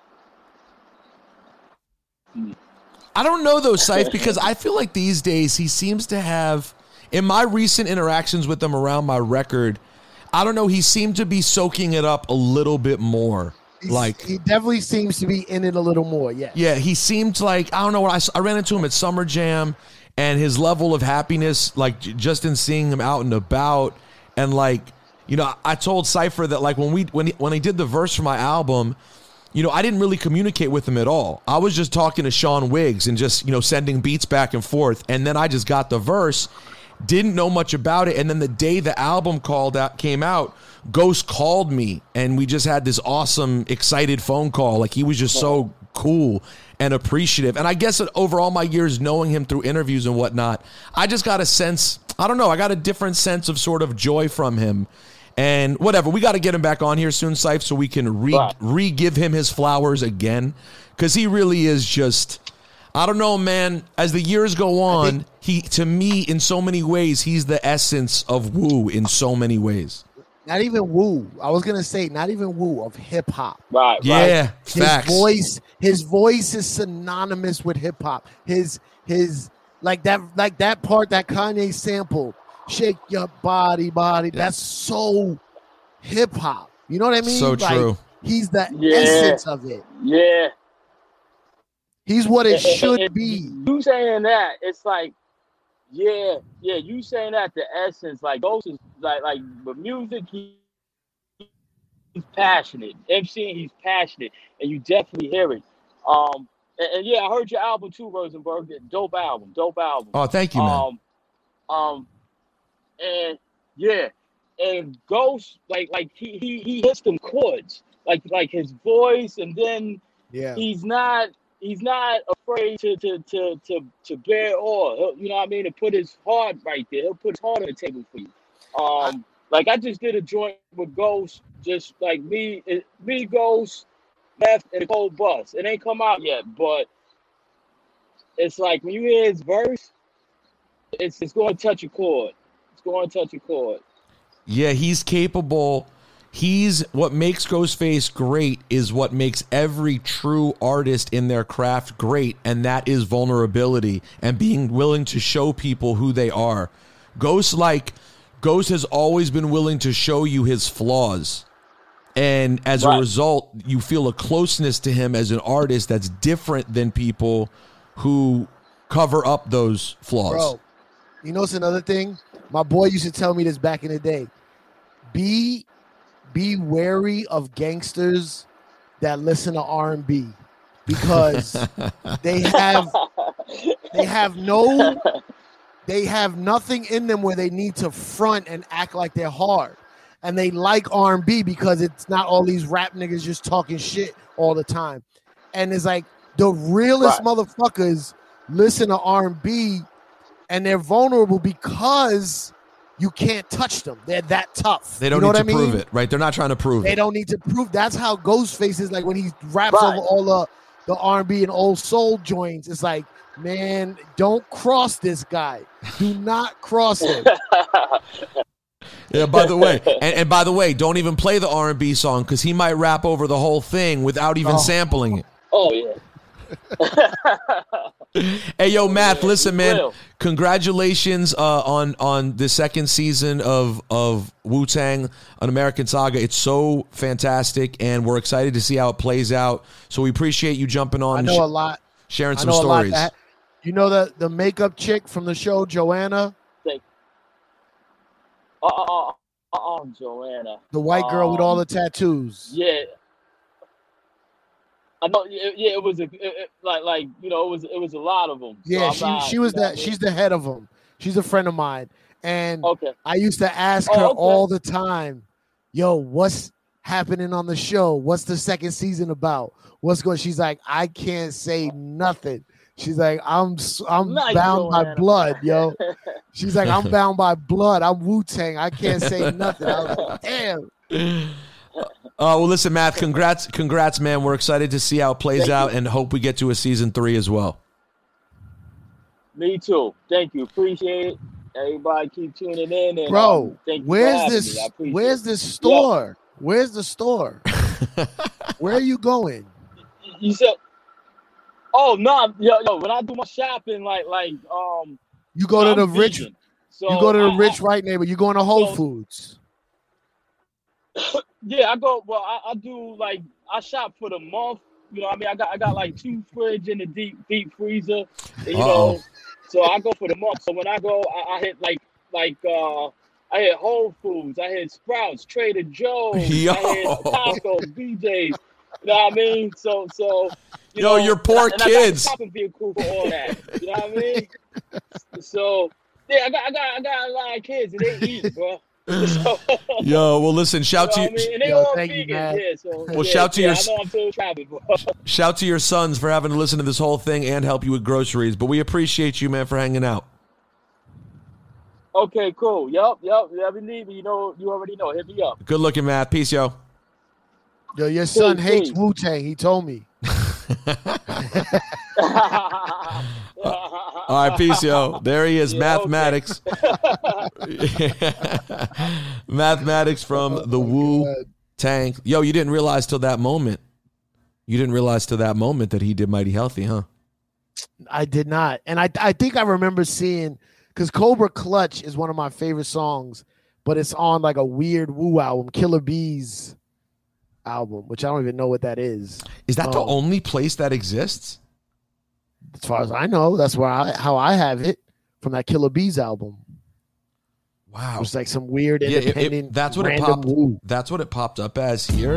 I don't know though, Syph, because I feel like these days he seems to have, in my recent interactions with him around my record, I don't know, he seemed to be soaking it up a little bit more. He's- Like, he definitely seems to be in it a little more. Yeah. yeah, he seemed like, I don't know, when I, s- I ran into him at Summer Jam and his level of happiness, like j- just in seeing him out and about. And like, you know, I told Cypher that like when we, when he, when he did the verse for my album, you know, I didn't really communicate with him at all. I was just talking to Sean Wiggs and just, you know, sending beats back and forth. And then I just got the verse, didn't know much about it. And then the day the album called out came out, Ghost called me and we just had this awesome, excited phone call. Like he was just so cool and appreciative. And I guess that over all my years knowing him through interviews and whatnot, I just got a sense, I don't know, I got a different sense of sort of joy from him. And whatever, we got to get him back on here soon, Syph, so we can re Right. re-give him his flowers again. Because he really is just, I don't know, man. As the years go on, think- he, to me, in so many ways, he's the essence of Wu in so many ways. Not even woo. I was gonna say not even woo of hip hop. Right, right. Yeah, His facts. voice, his voice is synonymous with hip hop. His his like that like that part that Kanye sample, shake your body, body. That's so hip hop. You know what I mean? So Like, true. he's the Yeah. essence of it. Yeah. He's what it And- and- should and be. You saying that, it's like, yeah, yeah, you saying that the essence, like Ghost is like like the music he, he's passionate. MCing, he's passionate, and you definitely hear it. Um and, and yeah, I heard your album too, Rosenberg. Dope album, dope album. Oh, thank you, man. Um, um, and yeah, and Ghost like like he he he hits them chords. like like his voice, and then Yeah. he's not he's not afraid to to to to to bear all. He'll, you know what I mean? To put his heart right there. He'll put his heart on the table for you. Um, like I just did a joint with Ghost, just like me, it, me, Ghost, Left, and the Cold Bus. It ain't come out yet, but it's like when you hear his verse, it's it's going to touch a chord. It's going to touch a chord. Yeah, he's capable. He's what makes Ghostface great is what makes every true artist in their craft great, and that is vulnerability and being willing to show people who they are. Ghost, like Ghost, has always been willing to show you his flaws, and as right. a result, you feel a closeness to him as an artist that's different than people who cover up those flaws. Bro, you know what's another thing? My boy used to tell me this back in the day. Be be wary of gangsters that listen to R and B because they have they have no they have nothing in them where they need to front and act like they're hard. And they like R and B because it's not all these rap niggas just talking shit all the time. And it's like the realest right. motherfuckers listen to R and B and they're vulnerable because you can't touch them. They're that tough. They don't you know need to I mean? prove it, right? They're not trying to prove they it. They don't need to prove. That's how Ghostface is like when he raps right. over all the, the R and B and old soul joints. It's like, man, don't cross this guy. Do not cross him. Yeah, by the way, and, and by the way, don't even play the R and B song because he might rap over the whole thing without even oh. sampling it. Oh, yeah. Hey, yo, Math, listen, man, congratulations uh, on on the second season of, of Wu-Tang, An American Saga. It's so fantastic, and we're excited to see how it plays out. So we appreciate you jumping on I and know sh- a lot. sharing I some know stories. A lot that, you know the, the makeup chick from the show, Joanna? Uh, uh, uh, uh, Joanna. The white girl um, with all the tattoos. Yeah. I know. Yeah, it was a it, it, like like you know it was it was a lot of them. Yeah, so she not, she was you know that. She's the head of them. She's a friend of mine, and okay. I used to ask oh, her okay. all the time, "Yo, what's happening on the show? What's the second season about? What's going?" She's like, "I can't say nothing." She's like, "I'm I'm nice, bound Joanna. by blood, yo." She's like, "I'm bound by blood. I'm Wu-Tang. I can't say nothing." I was like, "Damn." Oh, well, listen, Matt, congrats, congrats, man. We're excited to see how it plays Thank out you. and hope we get to a season three as well. Me too. Thank you. Appreciate it. Everybody keep tuning in. And, Bro, um, thank you where's this? Where's it. this store? Yeah. Where's the store? Where are you going? You said, oh, no. Yo, yo, when I do my shopping, like, like, um, you go I'm to the vegan. rich, so you go to the I, rich I, right neighbor. You going to Whole so, Foods. Yeah, I go. Well, I, I do like I shop for the month. You know, what I mean, I got I got like two fridge in the deep deep freezer. You Uh-oh. know, so I go for the month. So when I go, I, I hit like like uh I hit Whole Foods, I hit Sprouts, Trader Joe's, Yo. I hit Costco, B J's. You know what I mean? So so. You Yo, know, your poor and I, kids. And I got a shopping vehicle for all that. You know what I mean? So yeah, I got I got I got a lot of kids and they eat, bro. So, Yo, well, listen, shout you know to you. I mean? And they Yo, all thank you, vegan, man. yeah, so, Well, yeah, shout to yeah, your- I know I'm still trapping, bro. Shout to your sons for having to listen to this whole thing and help you with groceries. But we appreciate you, man, for hanging out. Okay, cool. Yup, yup. You ever need me, you know, you already know. Hit me up. Good looking, Matt. Peace, yo. Yo, your son Peace, hates peace. Wu-Tang. He told me. All right, peace, yo. There he is, Yeah, mathematics. Mathematics from Oh, the my Wu God. Tang. Yo, you didn't realize till that moment. You didn't realize till that moment that he did Mighty Healthy, huh? I did not. And I I think I remember seeing, because Cobra Clutch is one of my favorite songs, but it's on like a weird Wu album, Killer Bees album, which I don't even know what that is. Is that the Um, only place that exists? As far as I know, that's where I, how I have it from that Killer Bees album. Wow. It was like some weird Yeah, it- it- independent. that's what it random popped. Wu. That's what it popped up as here.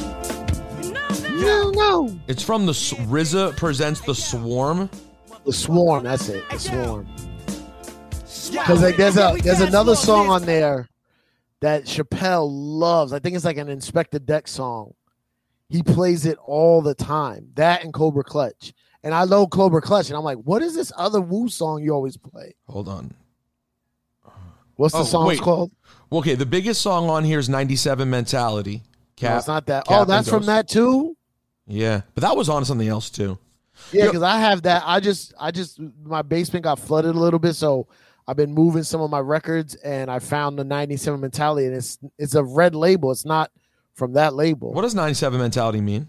No, no. It's from the S- R Z A presents the Swarm. The Swarm, that's it. The Swarm. Because like there's a there's another song on there that Chappelle loves. I think it's like an Inspector Deck song, he plays it all the time. That and Cobra Clutch. And I love Cobra Clutch. And I'm like, what is this other Wu song you always play? Hold on. What's the oh, song called? Okay, the biggest song on here is ninety-seven Mentality. Cap, no, it's not that. Cap oh, that's from that too? Yeah, but that was on something else too. Yeah, because I have that. I just, I just, my basement got flooded a little bit, so I've been moving some of my records, and I found the ninety-seven Mentality, and it's it's a red label. It's not from that label. What does ninety-seven Mentality mean?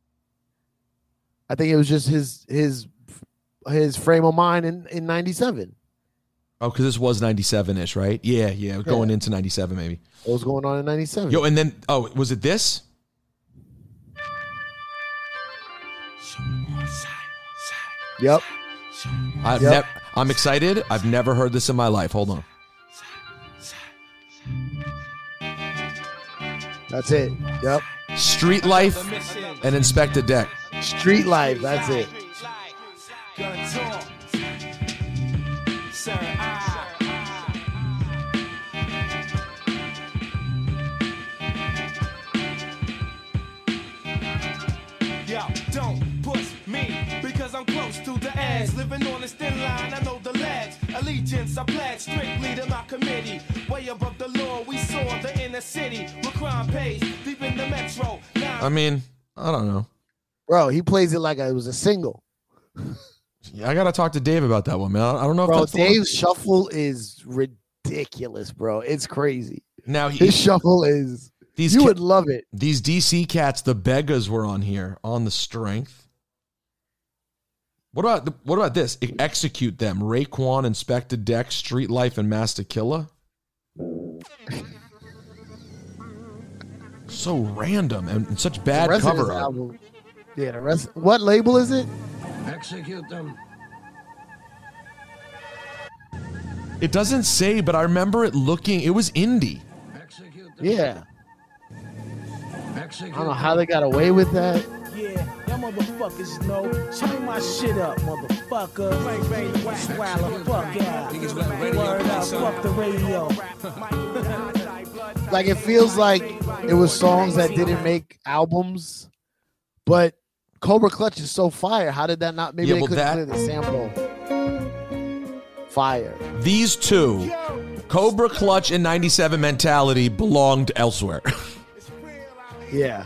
I think it was just his his his frame of mind in in ninety-seven. Oh, because this was ninety-seven-ish, right? Yeah, yeah, going yeah. into ninety-seven maybe. What was going on in ninety-seven? Yo, and then, oh, was it this? Yep. I've yep. never. I'm excited. I've never heard this in my life. Hold on. That's it. Yep. Street Life and Inspector Deck. Street Life. That's it. I'm close to the edge, living on this thin line. I know the ledge. Allegiance, I pledge strictly to my committee. Way above the law, we saw the inner city. Where crime pays deep in the metro. Now I mean, I don't know. Bro, he plays it like it was a single. Yeah, I gotta talk to Dave about that one, man. I don't know if bro, that's Dave's shuffle is ridiculous, bro. It's crazy. Now he, his shuffle is. These you ca- would love it. These D C cats, the Begas were on here on the strength. What about the, what about this? Execute Them. Raekwon, Inspector Deck, Street Life, and Master Killa. So random and, and such bad cover art. Yeah, the rest. What label is it? Execute Them. It doesn't say, but I remember it looking. It was indie. Execute Them. Yeah. Execute I don't know how they got away with that. Yeah, y'all motherfuckers know. Turn my shit up, motherfucker. Bang, bang, whack, walla, fuck yeah. Word up, fuck the radio. Like, it feels like it was songs that didn't make albums, but Cobra Clutch is so fire. How did that not? Maybe yeah, they well, couldn't that, clear the sample. Fire. These two, Cobra Clutch and ninety-seven Mentality, belonged elsewhere. Yeah.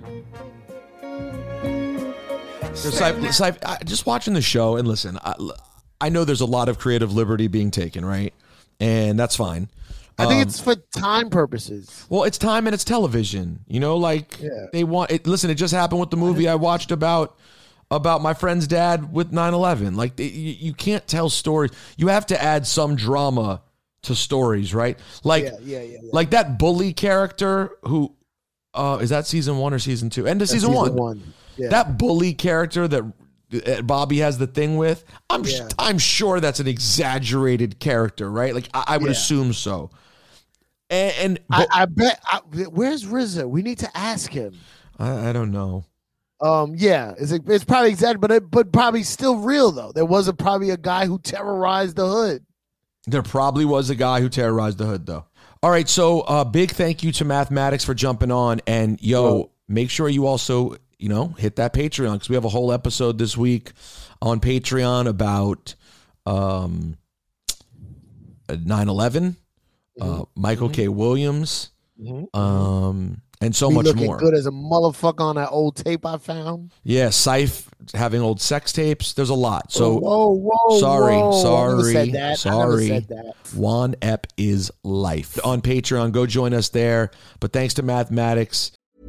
So, Syph, Syph, I, just watching the show and listen, I, I know there's a lot of creative liberty being taken, right? And that's fine. I think um, it's for time purposes. Well, it's time and it's television. You know, like yeah. they want it. Listen, it just happened with the movie I watched about about my friend's dad with nine eleven. Like they, you, you can't tell stories. You have to add some drama to stories, right? Like, yeah, yeah, yeah, yeah. like that bully character who uh, is that season one or season two? End of season, season one. one. Yeah. That bully character that Bobby has the thing with, I'm yeah. I'm sure that's an exaggerated character, right? Like I, I would yeah. assume so. And, and I, I bet. I, where's R Z A? We need to ask him. I, I don't know. Um. Yeah. It's it's probably exaggerated, but it, but probably still real though. There was a, probably a guy who terrorized the hood. There probably was a guy who terrorized the hood though. All right. So uh, big thank you to Mathematics for jumping on, and yo, Whoa. make sure you also. You know, hit that Patreon because we have a whole episode this week on Patreon about um, nine eleven, mm-hmm. uh, Michael mm-hmm. K. Williams, mm-hmm. um, and so Me much looking more. Good as a motherfucker on that old tape I found. Yeah, Syph having old sex tapes. There's a lot. So whoa, whoa, sorry, whoa. sorry, that. sorry. Juan Ep is life on Patreon. Go join us there. But thanks to Mathematics.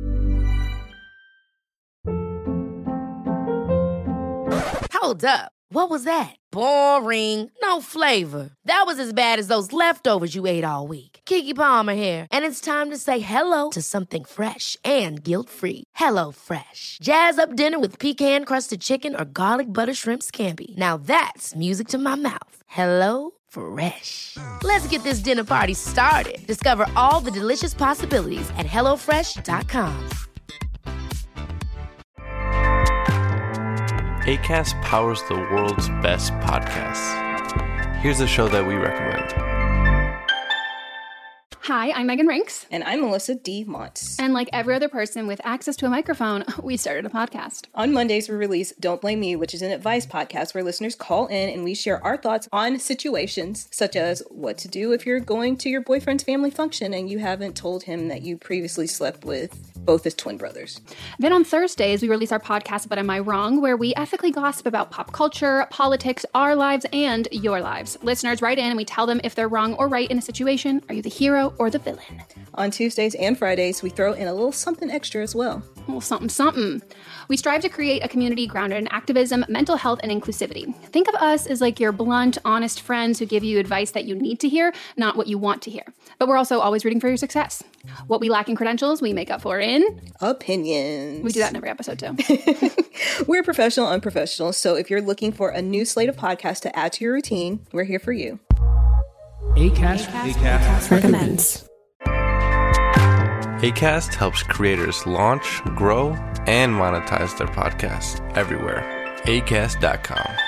Hold up. What was that? Boring. No flavor. That was as bad as those leftovers you ate all week. Keke Palmer here. And it's time to say hello to something fresh and guilt-free. Hello Fresh. Jazz up dinner with pecan-crusted chicken or garlic butter shrimp scampi. Now that's music to my mouth. Hello Fresh. Let's get this dinner party started. Discover all the delicious possibilities at hello fresh dot com. Acast powers the world's best podcasts. Here's a show that we recommend. Hi, I'm Megan Rinks. And I'm Melissa D. Montz. And like every other person with access to a microphone, we started a podcast. On Mondays, we release Don't Blame Me, which is an advice podcast where listeners call in and we share our thoughts on situations such as what to do if you're going to your boyfriend's family function and you haven't told him that you previously slept with both his twin brothers. Then on Thursdays, we release our podcast, But Am I Wrong?, where we ethically gossip about pop culture, politics, our lives, and your lives. Listeners write in and we tell them if they're wrong or right in a situation. Are you the hero or the villain? On Tuesdays and Fridays, we throw in a little something extra as well. A little something, something. We strive to create a community grounded in activism, mental health, and inclusivity. Think of us as like your blunt, honest friends who give you advice that you need to hear, not what you want to hear. But we're also always rooting for your success. What we lack in credentials, we make up for in opinions. We do that in every episode too. We're professional, unprofessional. So if you're looking for a new slate of podcasts to add to your routine, we're here for you. Acast, Acast, Acast recommends. Acast helps creators launch, grow, and monetize their podcasts everywhere. acast dot com.